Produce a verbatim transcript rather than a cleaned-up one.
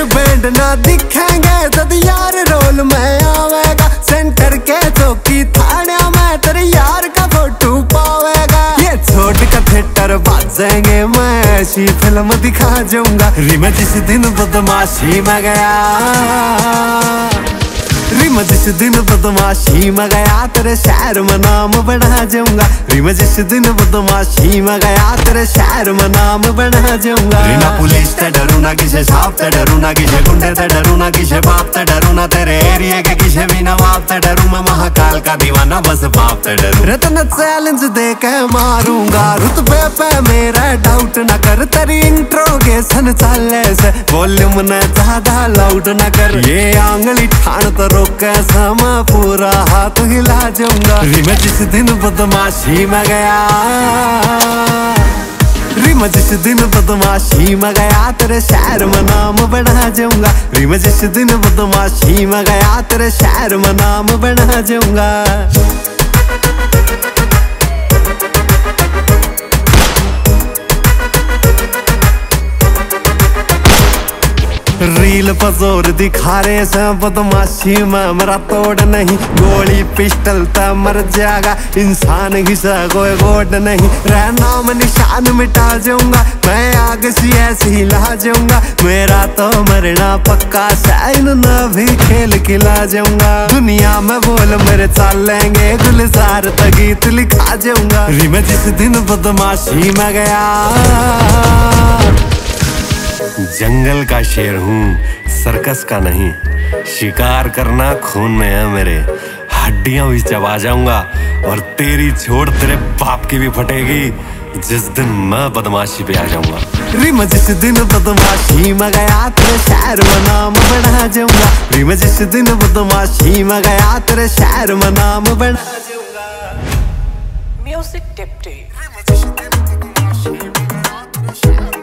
Band ना दिखेंगे तद यार रोल में आवेगा। सेंटर के चौकी थाने में तेरे यार का फोटो पावेगा। ये छोट का थिएटर बाजेंगे मैं ऐसी फिल्म दिखा जाऊंगा। मैं जिस दिन बदमाशी में गया मैं जिस दिन बदमाशी में गया तेरे शहर में नाम बना जाऊंगा। मैं जिस दिन बदमाशी में गया तेरे शहर में नाम बना जाऊंगा। ना पुलिस ते डरू ना किसे सांप ते डरू ना किसे गुंडे ते डरू ना किसे बाप ते डरू ना तेरे एरिया के किसे भी नवाब ते डरू। मैं महाकाल का दीवाना बस बाप ते डरू। रतन चैलेंज दे के मारूंगा रुतबे पे मेरा डाउट ना कर। तेरी इंट्रोगेशन चाले से वॉल्यूम न ज्यादा लाउड ना कर। ये आंगली ठान तो रोक मैं पूरा हाथ हिला जाऊंगा। मैं जिस दिन बदमाशी में गया मैं जिस दिन बदमाशी में गया तेरे शहर में नाम बना जाऊंगा। मैं जिस दिन बदमाशी में गया तेरे शहर में नाम बना जाऊंगा। रील पर जोर दिखा रहे से बदमाशी में मेरा तोड़ नहीं। गोली पिस्टल त मर जाएगा इंसान घिसा कोई गोड नहीं। रह नाम निशान मिटा जाऊंगा मैं आग सी ऐसी ला जाऊंगा। मेरा तो मरना पक्का साइन न भी खेल खिला जाऊंगा। दुनिया में बोल मेरे चलेंगे गुलजार तक गीत लिखा जाऊंगा। मैं जिस दिन बदमाशी में गया जंगल का शेर हूँ सर्कस का नहीं। शिकार करना खून में है मेरे हड्डियां भी चबा जाऊंगा। और तेरी छोड़ तेरे बाप की भी फटेगी जिस दिन मैं बदमाशी पे आ जाऊंगा। मैं जिस दिन बदमाशी में गया तेरे शहर में नाम बना जाऊंगा। मैं जिस दिन बदमाशी में गया तेरे शहर में नाम बना जाऊंगा। Music deputy